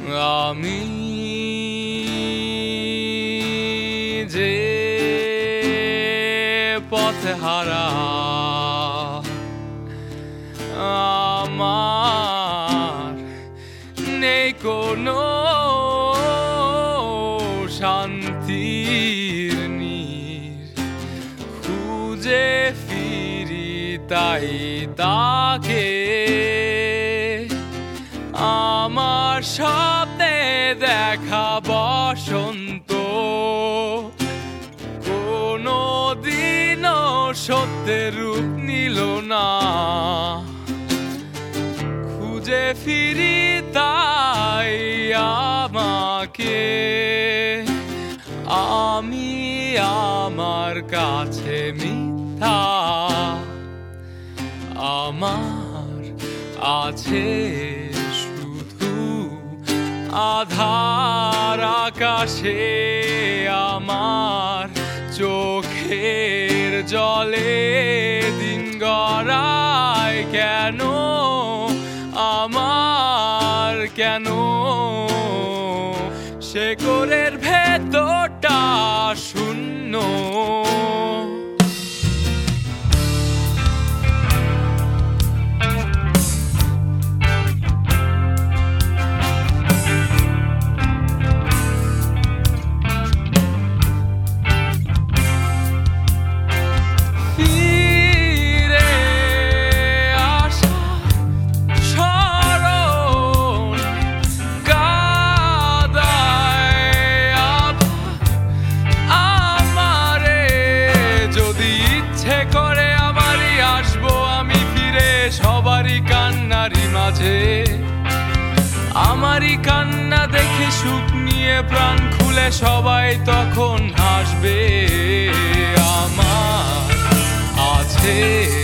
আমি যে পথহারা আমার নেই কোনো শান্তির নীর, খুঁজে ফিরি তাই তাকে আমার স্বপ্নে দেখা বসন্ত, কোনো দিনও সত্যের রূপ নিল না। খুঁজে ফিরি তাই আমাকে, আমি আমার কাছে মিথ্যা, আমার আছে শুধু আধার আকাশে। আমার চোখের জলে দিন গড়ায় কেন, আমার কেন শেকড়ের ভেতরটা শূন্য। করে আমারই আসবো আমি ফিরে সবারই কান্নারই মাঝে, আমারই কান্না দেখে সুখ নিয়ে প্রাণ খুলে সবাই তখন হাসবে। আমার আছে